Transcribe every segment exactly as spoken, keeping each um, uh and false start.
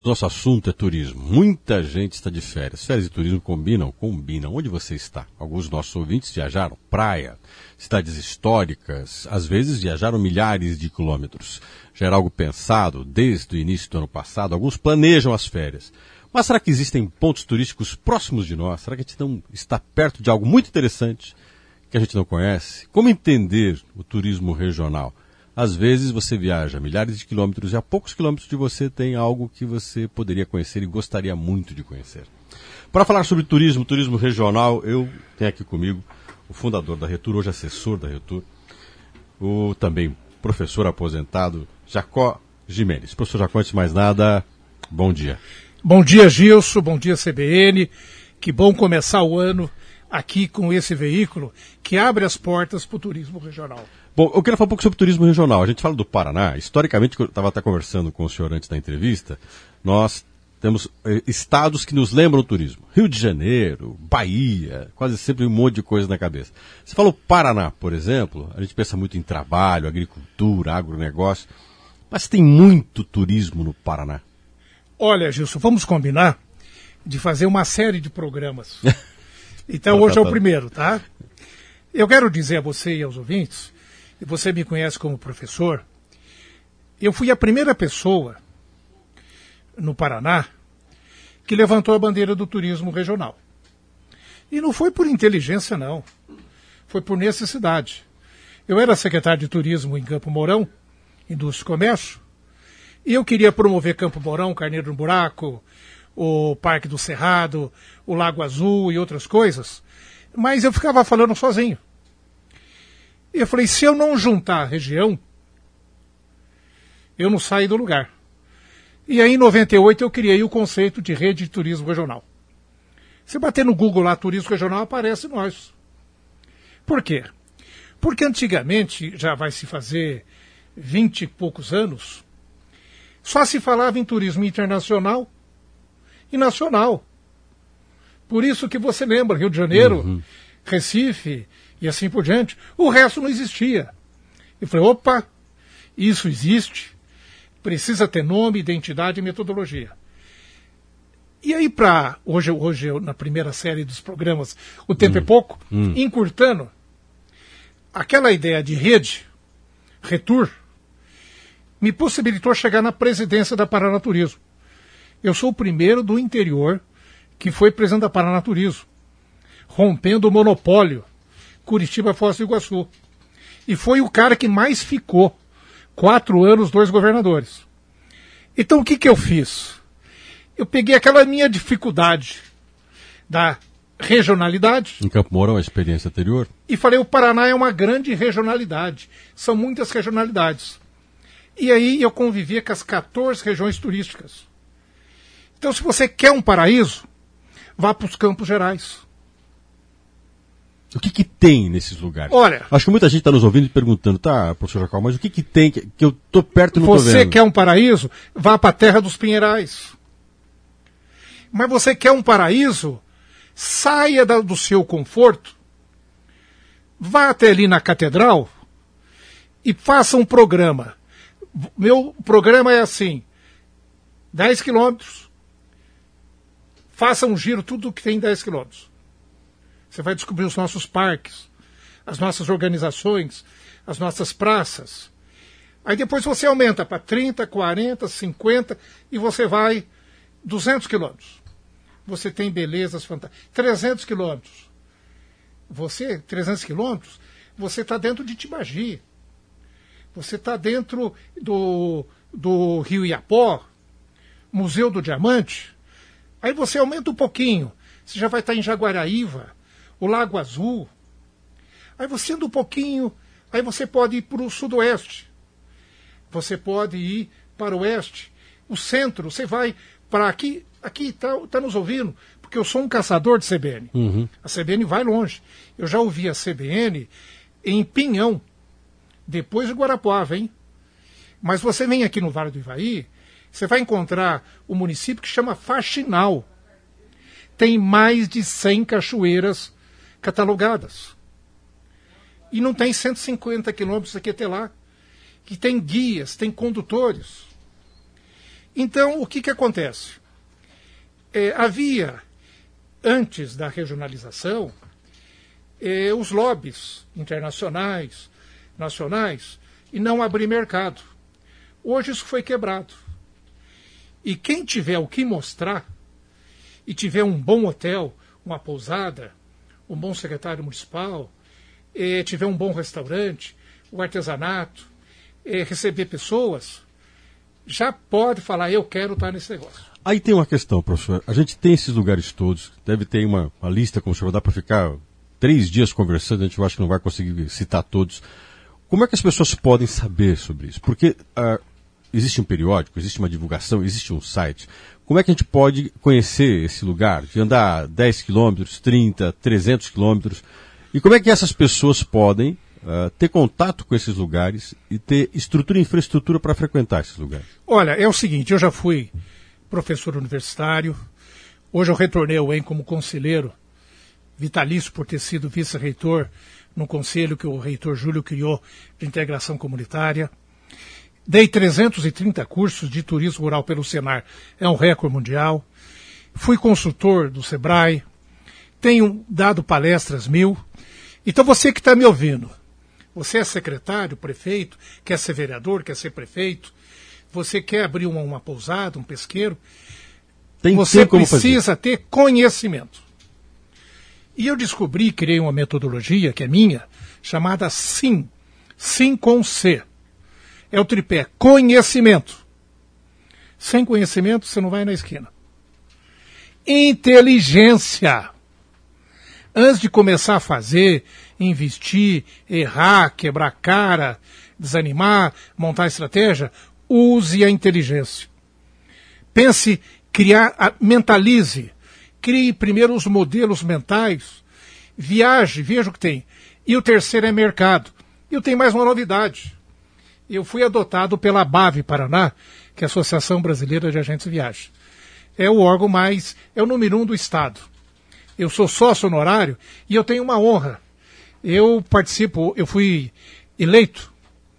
Nosso assunto é turismo. Muita gente está de férias. Férias e turismo combinam? Combinam. Onde você está? Alguns dos nossos ouvintes viajaram. Praia, cidades históricas, às vezes viajaram milhares de quilômetros. Já era algo pensado desde o início do ano passado. Alguns planejam as férias. Mas será que existem pontos turísticos próximos de nós? Será que a gente não está perto de algo muito interessante que a gente não conhece? Como entender o turismo regional? Às vezes você viaja milhares de quilômetros e a poucos quilômetros de você tem algo que você poderia conhecer e gostaria muito de conhecer. Para falar sobre turismo, turismo regional, eu tenho aqui comigo o fundador da Retur, hoje assessor da Retur, o também professor aposentado, Jacó Gimenez. Professor Jacó, antes de mais nada, bom dia. Bom dia, Gilson, bom dia, C B N. Que bom começar o ano aqui com esse veículo que abre as portas para o turismo regional. Bom, eu quero falar um pouco sobre turismo regional. A gente fala do Paraná. Historicamente, eu estava até conversando com o senhor antes da entrevista, nós temos eh, estados que nos lembram o turismo. Rio de Janeiro, Bahia, quase sempre um monte de coisa na cabeça. Você falou Paraná, por exemplo, a gente pensa muito em trabalho, agricultura, agronegócio, mas tem muito turismo no Paraná. Olha, Gilson, vamos combinar de fazer uma série de programas. Então, hoje é o primeiro, tá? Eu quero dizer a você e aos ouvintes, e você me conhece como professor, eu fui a primeira pessoa no Paraná que levantou a bandeira do turismo regional. E não foi por inteligência, não. Foi por necessidade. Eu era secretário de turismo em Campo Mourão, Indústria e Comércio, e eu queria promover Campo Mourão, Carneiro no Buraco, o Parque do Cerrado, o Lago Azul e outras coisas, mas eu ficava falando sozinho. E eu falei, se eu não juntar a região, eu não saio do lugar. E aí, em noventa e oito, eu criei o conceito de rede de turismo regional. Se bater no Google lá, turismo regional, aparece nós. Por quê? Porque antigamente, já vai se fazer vinte e poucos anos, só se falava em turismo internacional e nacional. Por isso que você lembra, Rio de Janeiro, uhum. Recife e assim por diante, o resto não existia. Eu falei, opa, isso existe, precisa ter nome, identidade e metodologia. E aí, para hoje, hoje eu, na primeira série dos programas, o tempo hum. é pouco, hum. encurtando, aquela ideia de rede, Retur, me possibilitou chegar na presidência da Paraná Turismo. Eu sou o primeiro do interior que foi presidente da Paraná Turismo, rompendo o monopólio Curitiba, Foz do Iguaçu. E foi o cara que mais ficou. Quatro anos, dois governadores. Então o que, que eu fiz? Eu peguei aquela minha dificuldade da regionalidade. Em Campo Mourão, a experiência anterior. E falei, o Paraná é uma grande regionalidade. São muitas regionalidades. E aí eu convivia com as quatorze regiões turísticas. Então, se você quer um paraíso, vá para os Campos Gerais. O que que tem nesses lugares? Olha, acho que muita gente está nos ouvindo e perguntando, tá, professor Jacó, mas o que que tem que, que eu tô perto e não tô vendo? Você quer um paraíso? Vá para a Terra dos Pinheirais. Mas você quer um paraíso? Saia da, do seu conforto, vá até ali na Catedral e faça um programa. Meu programa é assim, dez quilômetros, faça um giro, tudo que tem dez quilômetros. Você vai descobrir os nossos parques, as nossas organizações, as nossas praças. Aí depois você aumenta para trinta, quarenta, cinquenta e você vai duzentos quilômetros. Você tem belezas fantásticas. trezentos quilômetros. Você, trezentos quilômetros, você está dentro de Tibagi. Você está dentro do, do Rio Iapó, Museu do Diamante. Aí você aumenta um pouquinho, você já vai estar em Jaguaraíva, o Lago Azul. Aí você anda um pouquinho, aí você pode ir para o sudoeste. Você pode ir para o oeste. O centro, você vai para aqui, aqui está tá nos ouvindo, porque eu sou um caçador de C B N. Uhum. A C B N vai longe. Eu já ouvi a C B N em Pinhão, depois de Guarapuava, hein? Mas você vem aqui no Vale do Ivaí, você vai encontrar um município que chama Faxinal. Tem mais de cem cachoeiras catalogadas. E não tem cento e cinquenta quilômetros aqui até lá. Que tem guias, tem condutores. Então, o que, que acontece? É, havia, antes da regionalização, é, os lobbies internacionais, nacionais, e não abrir mercado. Hoje isso foi quebrado. E quem tiver o que mostrar, e tiver um bom hotel, uma pousada, um bom secretário municipal, e tiver um bom restaurante, o artesanato, e receber pessoas, já pode falar, eu quero estar nesse negócio. Aí tem uma questão, professor. A gente tem esses lugares todos, deve ter uma, uma lista, como o senhor, dá para ficar três dias conversando, a gente acha que não vai conseguir citar todos. Como é que as pessoas podem saber sobre isso? Porque uh, existe um periódico, existe uma divulgação, existe um site. Como é que a gente pode conhecer esse lugar? De andar dez quilômetros, trinta, trezentos quilômetros? E como é que essas pessoas podem uh, ter contato com esses lugares e ter estrutura e infraestrutura para frequentar esses lugares? Olha, é o seguinte, eu já fui professor universitário, hoje eu retornei ao E M como conselheiro vitalício por ter sido vice-reitor num conselho que o reitor Júlio criou de integração comunitária. Dei trezentos e trinta cursos de turismo rural pelo Senar, é um recorde mundial. Fui consultor do Sebrae, tenho dado palestras mil. Então você que está me ouvindo, você é secretário, prefeito, quer ser vereador, quer ser prefeito, você quer abrir uma, uma pousada, um pesqueiro, tem, você tem precisa ter conhecimento. E eu descobri, criei uma metodologia, que é minha, chamada SIM, SIM com C. É o tripé, conhecimento. Sem conhecimento, você não vai na esquina. Inteligência. Antes de começar a fazer, investir, errar, quebrar cara, desanimar, montar estratégia, use a inteligência. Pense, criar, mentalize. Crie primeiro os modelos mentais. Viaje, veja o que tem. E o terceiro é mercado. E eu tenho mais uma novidade. Eu fui adotado pela B A V Paraná, que é a Associação Brasileira de Agentes de Viagem. É o órgão mais, é o número um do Estado. Eu sou sócio honorário e eu tenho uma honra. Eu participo, eu fui eleito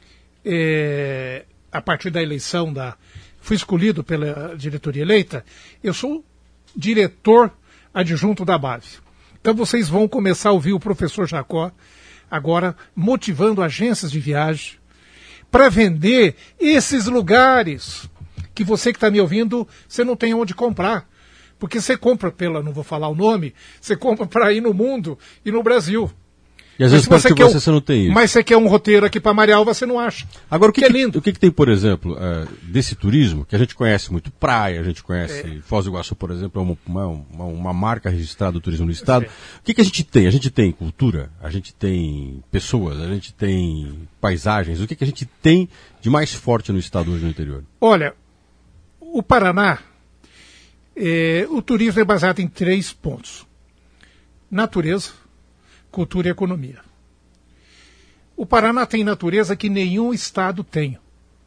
é, a partir da eleição da... Fui escolhido pela diretoria eleita, eu sou diretor adjunto da B A V. Então vocês vão começar a ouvir o professor Jacó agora motivando agências de viagem para vender esses lugares que você que está me ouvindo, você não tem onde comprar. Porque você compra pela, não vou falar o nome, você compra para ir no mundo e no Brasil. E às vezes você, quer você, um, você não tem isso. Mas você quer um roteiro aqui para Marialva, você não acha. Agora, o que, que é lindo. O que, que tem, por exemplo, uh, desse turismo, que a gente conhece muito praia, a gente conhece é. Foz do Iguaçu, por exemplo, é uma, uma, uma marca registrada do turismo no Estado. É. O que, que a gente tem? A gente tem cultura, a gente tem pessoas, a gente tem paisagens. O que, que a gente tem de mais forte no Estado hoje no interior? Olha, o Paraná, é, o turismo é baseado em três pontos. Natureza, cultura e economia. O Paraná tem natureza que nenhum estado tem.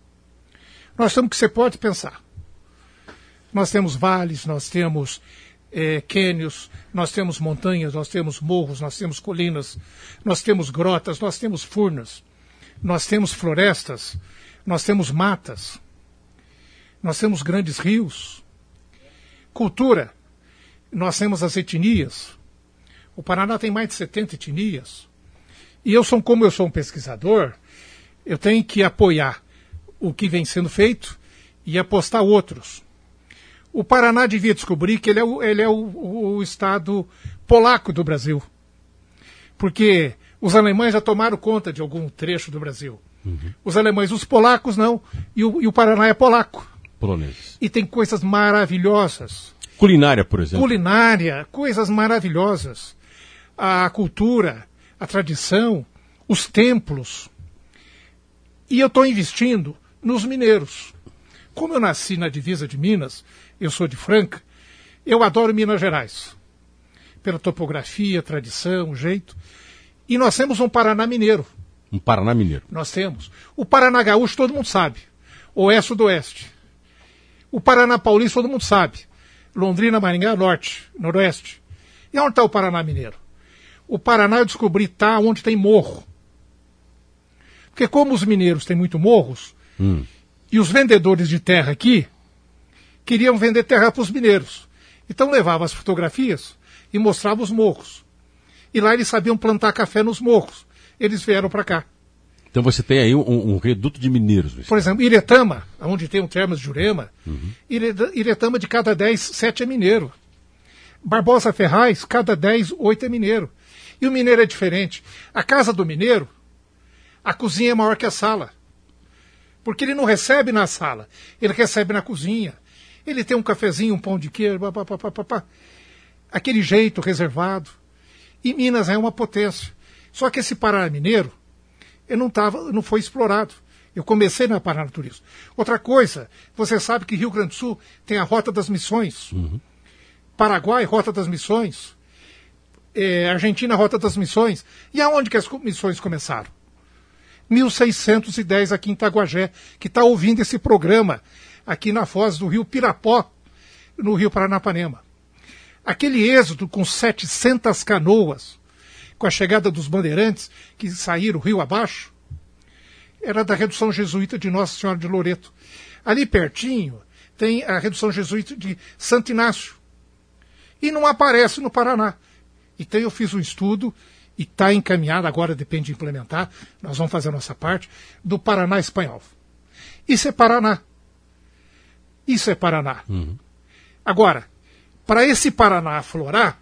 Nós temos que você pode pensar. Nós temos vales, nós temos é, cânions, nós temos montanhas, nós temos morros, nós temos colinas, nós temos grotas, nós temos furnas, nós temos florestas, nós temos matas, nós temos grandes rios. Cultura, nós temos as etnias. O Paraná tem mais de setenta etnias. E eu sou, como eu sou um pesquisador, eu tenho que apoiar o que vem sendo feito e apostar outros. O Paraná devia descobrir que ele é o, ele é o, o estado polaco do Brasil. Porque os alemães já tomaram conta de algum trecho do Brasil. Uhum. Os alemães, os polacos não. E o, e o Paraná é polaco. Polonês. E tem coisas maravilhosas. Culinária, por exemplo. Culinária, coisas maravilhosas. A cultura, a tradição, os templos. E eu estou investindo nos mineiros. Como eu nasci na divisa de Minas, eu sou de Franca, eu adoro Minas Gerais. Pela topografia, tradição, jeito. E nós temos um Paraná mineiro. Um Paraná mineiro. Nós temos. O Paraná gaúcho todo mundo sabe. Oeste-Sudoeste. O Paraná paulista todo mundo sabe. Londrina, Maringá, Norte, Noroeste. E onde está o Paraná mineiro? O Paraná eu descobri está onde tem morro. Porque como os mineiros têm muito morros, hum. e os vendedores de terra aqui queriam vender terra para os mineiros. Então levavam as fotografias e mostravam os morros. E lá eles sabiam plantar café nos morros. Eles vieram para cá. Então você tem aí um, um reduto de mineiros. Por exemplo, Iretama, onde tem o Termas de Jurema, uhum. Iretama de cada dez, sete é mineiro. Barbosa Ferraz, cada dez, oito é mineiro. E o mineiro é diferente. A casa do mineiro, a cozinha é maior que a sala. Porque ele não recebe na sala, ele recebe na cozinha. Ele tem um cafezinho, um pão de queijo, pá, pá, pá, pá, pá. Aquele jeito reservado. E Minas é uma potência. Só que esse Pará mineiro, ele não, tava, não foi explorado. Eu comecei na Paraná Turismo. Outra coisa, você sabe que Rio Grande do Sul tem a Rota das Missões. Uhum. Paraguai, Rota das Missões. É, Argentina, Rota das Missões. E aonde que as missões começaram? mil seiscentos e dez aqui em Itaguajé, que está ouvindo esse programa aqui na foz do rio Pirapó, no rio Paranapanema. Aquele êxodo com setecentas canoas, com a chegada dos bandeirantes, que saíram rio abaixo, era da redução jesuíta de Nossa Senhora de Loreto. Ali pertinho tem a redução jesuíta de Santo Inácio. E não aparece no Paraná. Então eu fiz um estudo, e está encaminhado, agora depende de implementar, nós vamos fazer a nossa parte, do Paraná espanhol. Isso é Paraná. Isso é Paraná. Uhum. Agora, para esse Paraná aflorar,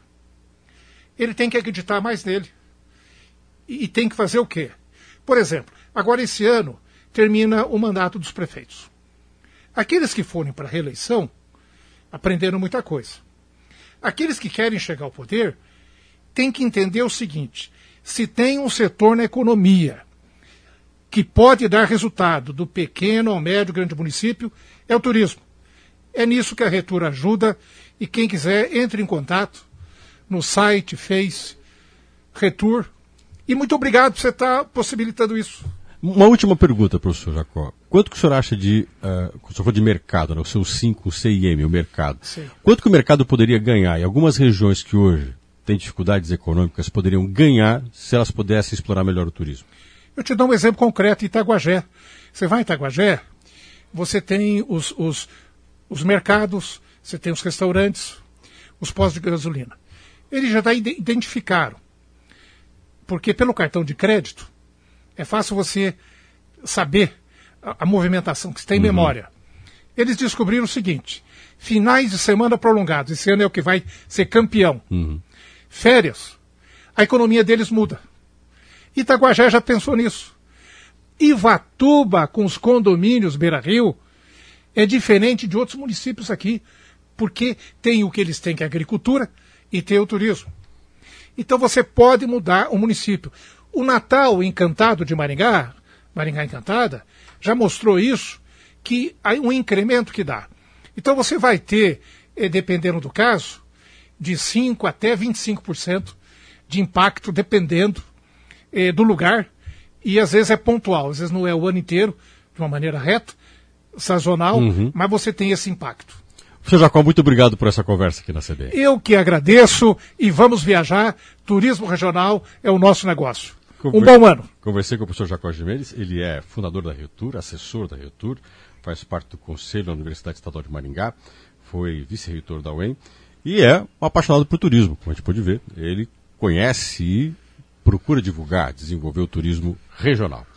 ele tem que acreditar mais nele. E, e tem que fazer o quê? Por exemplo, agora esse ano termina o mandato dos prefeitos. Aqueles que forem para a reeleição aprenderam muita coisa. Aqueles que querem chegar ao poder têm que entender o seguinte: se tem um setor na economia que pode dar resultado do pequeno ao médio grande município, é o turismo. É nisso que a Retur ajuda, e quem quiser entre em contato no site, Face, Retur. E muito obrigado por você estar possibilitando isso. Uma última pergunta, professor Jacó. Quanto que o senhor acha de, uh, se for de mercado, né, o seu cinco, o C I M, o mercado, Sim. quanto que o mercado poderia ganhar em algumas regiões que hoje têm dificuldades econômicas, poderiam ganhar se elas pudessem explorar melhor o turismo? Eu te dou um exemplo concreto, Itaguajé. Você vai em Itaguajé, você tem os, os, os mercados, você tem os restaurantes, os postos de gasolina. Eles já identificaram, porque pelo cartão de crédito é fácil você saber a, a movimentação que você tem em uhum. memória. Eles descobriram o seguinte: finais de semana prolongados, esse ano é o que vai ser campeão. Uhum. Férias, a economia deles muda. Itaguajé já pensou nisso. Ivatuba, com os condomínios Beira-Rio, é diferente de outros municípios aqui, porque tem o que eles têm, que é a agricultura, e tem o turismo. Então você pode mudar o município. O Natal Encantado de Maringá, Maringá Encantada, já mostrou isso, que há um incremento que dá. Então você vai ter, dependendo do caso, de cinco por cento até vinte e cinco por cento de impacto, dependendo eh, do lugar, e às vezes é pontual, às vezes não é o ano inteiro, de uma maneira reta, sazonal, uhum. mas você tem esse impacto. Professor Jacó, muito obrigado por essa conversa aqui na C B N. Eu que agradeço, e vamos viajar. Turismo regional é o nosso negócio. Conver... Um bom ano. Conversei com o professor Jacó Gimenez, ele é fundador da Retur, assessor da Retur, faz parte do Conselho da Universidade Estadual de Maringá, foi vice-reitor da U E M e é um apaixonado por turismo, como a gente pôde ver. Ele conhece e procura divulgar, desenvolver o turismo regional.